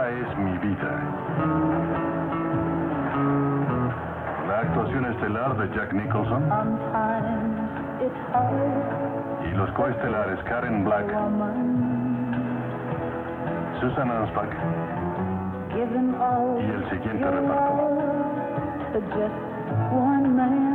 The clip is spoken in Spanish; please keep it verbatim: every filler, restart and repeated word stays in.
Esta es mi vida. La actuación estelar de Jack Nicholson y los coestelares Karen Black, Susan Ansbach y el siguiente reparto.